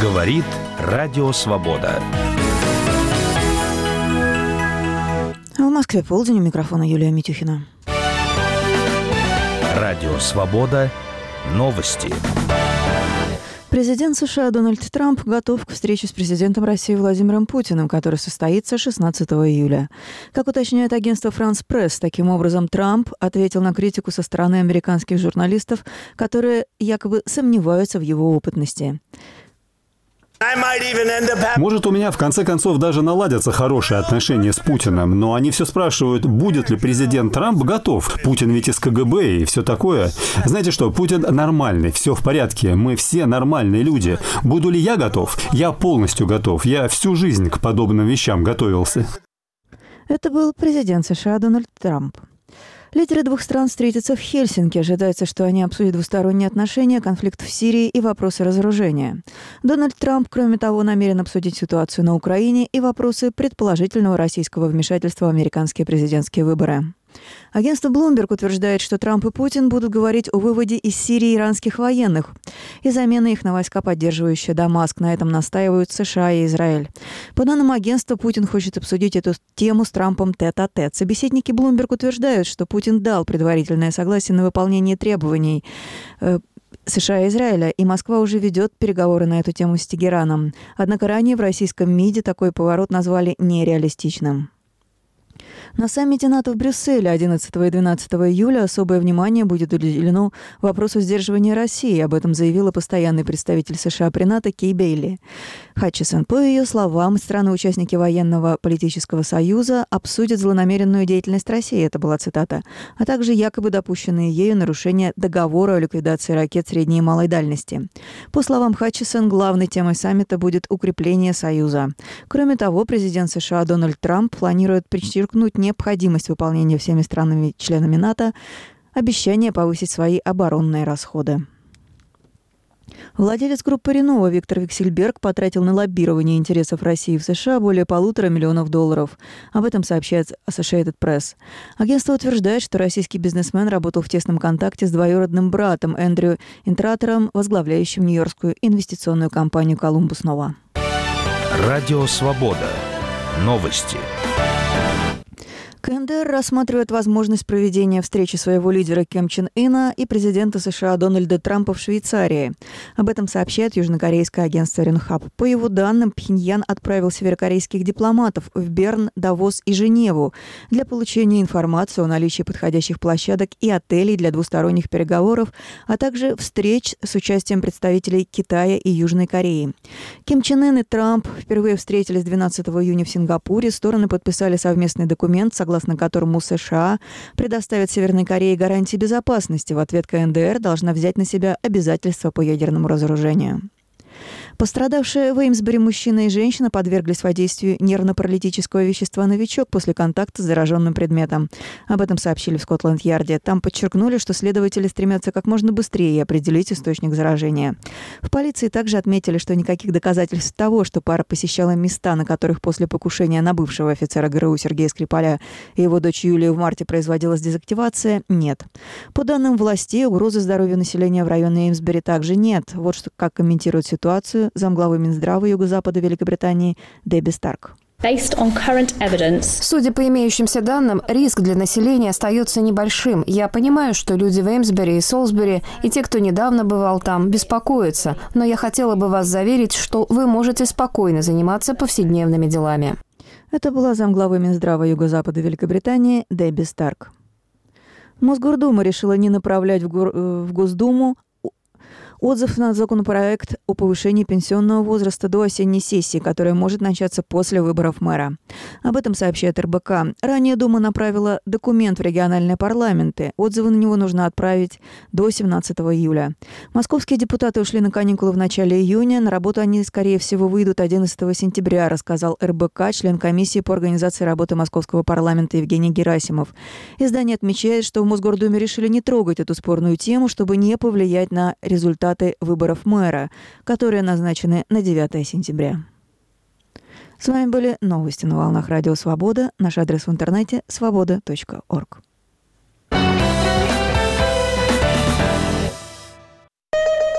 Говорит Радио Свобода. В Москве полдень, у микрофона Юлия Митюхина. Радио Свобода. Новости. Президент США Дональд Трамп готов к встрече с президентом России Владимиром Путиным, которая состоится 16 июля. Как уточняет агентство «Франс Пресс», таким образом Трамп ответил на критику со стороны американских журналистов, которые якобы сомневаются в его опытности. Может, у меня в конце концов даже наладятся хорошие отношения с Путиным, но они все спрашивают, будет ли президент Трамп готов. Путин ведь из КГБ и все такое. Знаете что, Путин нормальный, все в порядке, мы все нормальные люди. Буду ли я готов? Я полностью готов. Я всю жизнь к подобным вещам готовился. Это был президент США Дональд Трамп. Лидеры двух стран встретятся в Хельсинки. Ожидается, что они обсудят двусторонние отношения, конфликт в Сирии и вопросы разоружения. Дональд Трамп, кроме того, намерен обсудить ситуацию на Украине и вопросы предположительного российского вмешательства в американские президентские выборы. Агентство Bloomberg утверждает, что Трамп и Путин будут говорить о выводе из Сирии иранских военных и замене их на войска, поддерживающие Дамаск. На этом настаивают США и Израиль. По данным агентства, Путин хочет обсудить эту тему с Трампом тет-а-тет. Собеседники Bloomberg утверждают, что Путин дал предварительное согласие на выполнение требований США и Израиля, и Москва уже ведет переговоры на эту тему с Тегераном. Однако ранее в российском МИДе такой поворот назвали нереалистичным. На саммите НАТО в Брюсселе 11 и 12 июля особое внимание будет уделено вопросу сдерживания России. Об этом заявила постоянный представитель США при НАТО Кей Бейли Хатчисон. По ее словам, страны-участники военного политического союза обсудят злонамеренную деятельность России, это была цитата, а также якобы допущенные ею нарушения договора о ликвидации ракет средней и малой дальности. По словам Хатчисон, главной темой саммита будет укрепление союза. Кроме того, президент США Дональд Трамп планирует подчеркнуть необходимость выполнения всеми странами-членами НАТО обещания повысить свои оборонные расходы. Владелец группы Ренова Виктор Виксельберг потратил на лоббирование интересов России в США более $1,5 миллиона. Об этом сообщает Associated Press. Агентство утверждает, что российский бизнесмен работал в тесном контакте с двоюродным братом Эндрю Интратором, возглавляющим нью-йоркскую инвестиционную компанию «Колумбус Нова». Радио Свобода. Новости. КНДР рассматривает возможность проведения встречи своего лидера Ким Чен Ына и президента США Дональда Трампа в Швейцарии. Об этом сообщает южнокорейское агентство Ренхап. По его данным, Пхеньян отправил северокорейских дипломатов в Берн, Давос и Женеву для получения информации о наличии подходящих площадок и отелей для двусторонних переговоров, а также встреч с участием представителей Китая и Южной Кореи. Ким Чен Ын и Трамп впервые встретились 12 июня в Сингапуре. Стороны подписали совместный документ, согласно которому США предоставят Северной Корее гарантии безопасности. В ответ КНДР должна взять на себя обязательства по ядерному разоружению. Пострадавшие в Эймсбери мужчина и женщина подверглись воздействию нервно-паралитического вещества «Новичок» после контакта с зараженным предметом. Об этом сообщили в Скотланд-Ярде. Там подчеркнули, что следователи стремятся как можно быстрее определить источник заражения. В полиции также отметили, что никаких доказательств того, что пара посещала места, на которых после покушения на бывшего офицера ГРУ Сергея Скрипаля и его дочь Юлию в марте производилась дезактивация, нет. По данным властей, угрозы здоровью населения в районе Эймсбери также нет. Вот что как комментирует ситуацию замглавы Минздрава Юго-Запада Великобритании Дебби Старк. Судя по имеющимся данным, риск для населения остается небольшим. Я понимаю, что люди в Эймсбери и Солсбери и те, кто недавно бывал там, беспокоятся. Но я хотела бы вас заверить, что вы можете спокойно заниматься повседневными делами. Это была замглавы Минздрава Юго-Запада Великобритании Дебби Старк. Мосгордума решила не направлять в Госдуму отзыв на законопроект о повышении пенсионного возраста до осенней сессии, которая может начаться после выборов мэра. Об этом сообщает РБК. Ранее Дума направила документ в региональные парламенты. Отзывы на него нужно отправить до 17 июля. Московские депутаты ушли на каникулы в начале июня. На работу они, скорее всего, выйдут 11 сентября, рассказал РБК член комиссии по организации работы Московского парламента Евгений Герасимов. Издание отмечает, что в Мосгордуме решили не трогать эту спорную тему, чтобы не повлиять на результаты выборов мэра, которые назначены на 9 сентября. С вами были новости на волнах Радио Свобода. Наш адрес в интернете – свобода.орг.